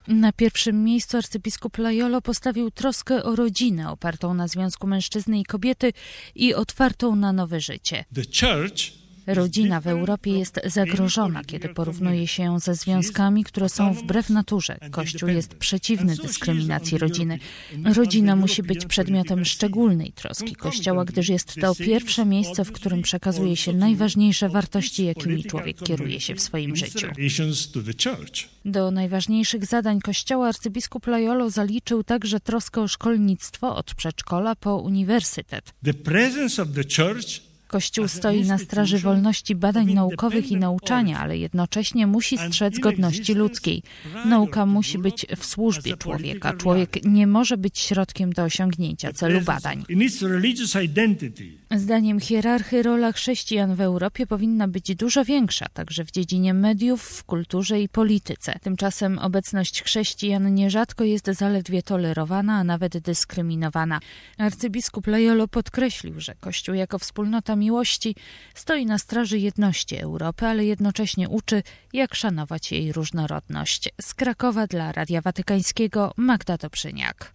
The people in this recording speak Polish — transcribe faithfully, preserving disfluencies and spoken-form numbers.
Na pierwszym miejscu arcybiskup Loyola postawił troskę o rodzinę opartą na związku mężczyzny i kobiety i otwartą na nowe życie. Rodzina w Europie jest zagrożona, kiedy porównuje się ją ze związkami, które są wbrew naturze. Kościół jest przeciwny dyskryminacji rodziny. Rodzina musi być przedmiotem szczególnej troski Kościoła, gdyż jest to pierwsze miejsce, w którym przekazuje się najważniejsze wartości, jakimi człowiek kieruje się w swoim życiu. Do najważniejszych zadań Kościoła arcybiskup Loyola zaliczył także troskę o szkolnictwo od przedszkola po uniwersytet. Kościół stoi na straży wolności badań naukowych i nauczania, ale jednocześnie musi strzec godności ludzkiej. Nauka musi być w służbie człowieka. Człowiek nie może być środkiem do osiągnięcia celu badań. Zdaniem hierarchy rola chrześcijan w Europie powinna być dużo większa, także w dziedzinie mediów, w kulturze i polityce. Tymczasem obecność chrześcijan nierzadko jest zaledwie tolerowana, a nawet dyskryminowana. Arcybiskup Loyola podkreślił, że Kościół jako wspólnota miłości stoi na straży jedności Europy, ale jednocześnie uczy, jak szanować jej różnorodność. Z Krakowa dla Radia Watykańskiego Magda Dobrzyniak.